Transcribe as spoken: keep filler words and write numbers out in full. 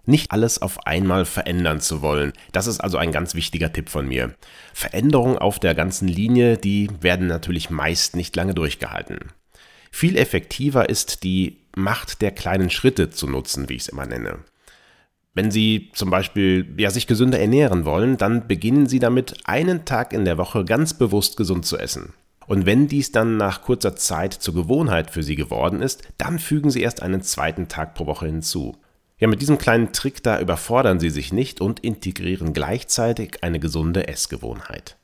Nicht alles auf einmal verändern zu wollen. Das ist also ein ganz wichtiger Tipp von mir. Veränderungen auf der ganzen Linie, die werden natürlich meist nicht lange durchgehalten. Viel effektiver ist die Macht der kleinen Schritte zu nutzen, wie ich es immer nenne. Wenn Sie zum Beispiel ja, sich gesünder ernähren wollen, dann beginnen Sie damit, einen Tag in der Woche ganz bewusst gesund zu essen. Und wenn dies dann nach kurzer Zeit zur Gewohnheit für Sie geworden ist, dann fügen Sie erst einen zweiten Tag pro Woche hinzu. Ja, mit diesem kleinen Trick da überfordern Sie sich nicht und integrieren gleichzeitig eine gesunde Essgewohnheit.